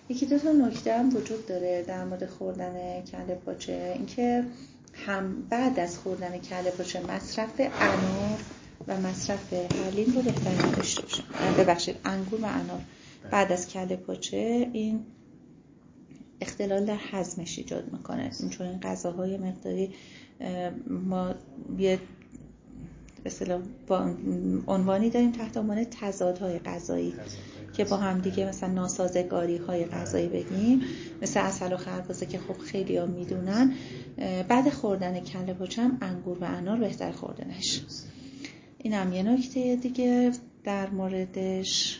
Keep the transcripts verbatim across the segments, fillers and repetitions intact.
یکی دو تا نکته هم وجود داره در مورد خوردن کله پاچه، اینکه هم بعد از خوردن کله پاچه مصرف انار و مصرف حلیم رو بهتر داشته باشن. ببخشید انگور و انار بعد از کله پاچه این اختلال در هضمش ایجاد میکنه، چون این غذاهای مقداری ما یه اصطلاح عنوانی داریم تحت عنوان تضادهای غذایی که با هم دیگه مثلا ناسازگاری های غذایی بگیم، مثل عسل و خربزه که خب خیلی ها میدونن. بعد خوردن کله پاچه هم انگور و انار بهتر خوردنش. این هم یه نکته دیگه در موردش.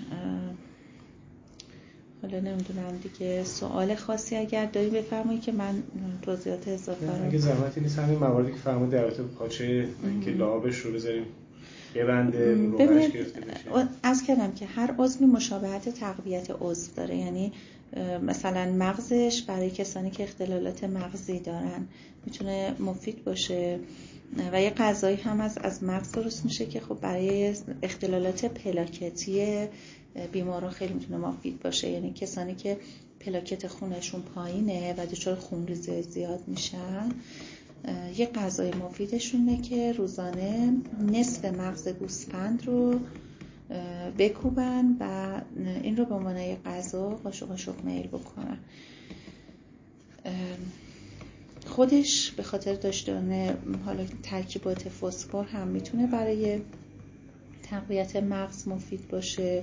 حالا نمیدونم دیگه سوال خاصی اگر داری بفرمایید که من توضیحات اضافه رو. اگه زحمتی نیست همین مواردی که فرمود در رابطه با پاچه که لعابش رو بذاریم ببنده روغنش گرفته بشه. از کردم که هر عضوی مشابهت تقویت عضو داره، یعنی مثلا مغزش برای کسانی که اختلالات مغزی دارن میتونه مفید باشه و یه غذایی هم از از مغز درست میشه که خب برای اختلالات پلاکتی بیماران خیلی میتونه مفید باشه، یعنی کسانی که پلاکت خونشون پایینه و دچار خونریزی زیاد میشن، یه غذای مفیدشونه که روزانه نصف مغز گوسفند رو بکوبن و این رو به عنوان یه غذا قاشق قاشق میل بکنن. خودش به خاطر داشتن حالا ترکیبات فسفر هم میتونه برای تقویت مغز مفید باشه.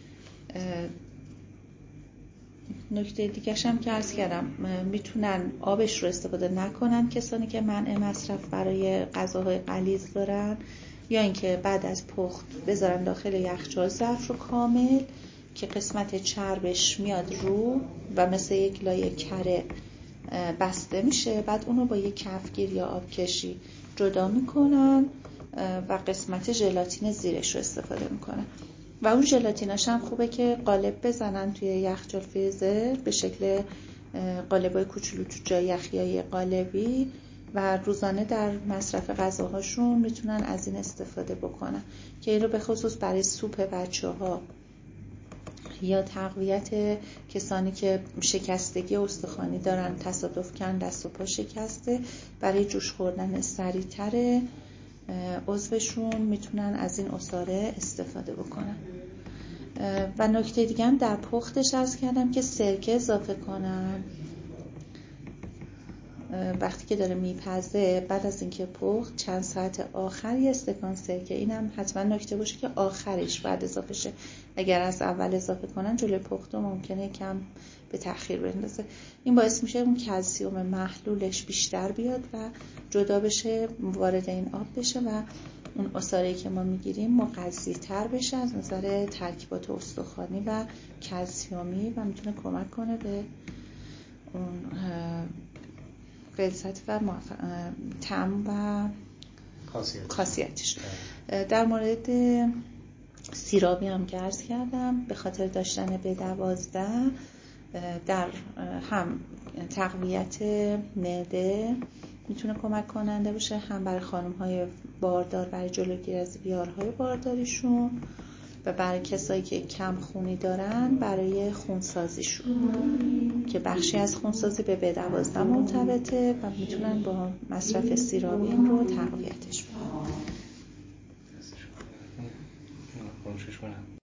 نکته دیگه‌ش هم که عرض کردم میتونن آبش رو استفاده نکنن کسانی که منع مصرف برای غذاهای غلیظ دارن، یا اینکه بعد از پخت بذارن داخل یخچال ظرف رو کامل که قسمت چربش میاد رو و مثل یک لایه کره بسته میشه، بعد اونو با یک کفگیر یا آبکشی جدا میکنن و قسمت ژلاتین زیرش رو استفاده میکنن و اون ژلاتیناش هم خوبه که قالب بزنن توی یخچال فریزر به شکل قالبای کوچولو تو جای یخیای قالبی و روزانه در مصرف غذاهاشون میتونن از این استفاده بکنن که این رو به خصوص برای سوپ بچه‌ها یا تقویت کسانی که شکستگی استخوانی دارن، تصادف کردن دست و پا شکسته، برای جوش خوردن سریع‌تر عضوشون میتونن از این عصاره استفاده بکنن. و نکته دیگه هم در پختش عرض کردم که سرکه اضافه کنن وقتی که داره میپزه، بعد از اینکه پخت چند ساعت آخر یه استکان سرکه، اینم حتما نکته باشه که آخرش بعد اضافه شه. اگر از اول اضافه کنن جلوی پخت ممکنه کم به تأخیر بندازه. این باعث میشه اون کلسیوم محلولش بیشتر بیاد و جدا بشه، وارد این آب بشه و اون عصاره‌ای که ما میگیریم مغذی‌تر بشه از نظر ترکیبات استخوانی و کلسیومی و میتونه کمک کنه به اون غلظت و طعم و خاصیتش. در مورد سیرابی هم که عرض کردم، به خاطر داشتن بی دوازده در هم تقویت معده میتونه کمک کننده باشه، هم برای خانم‌های باردار برای جلوگیری از بیارهای بارداریشون و برای کسایی که کم خونی دارن برای خونسازیشون که بخشی از خونسازی به بی دوازده مرتبطه و میتونن با مصرف سیرابی این رو تقویتش بدن.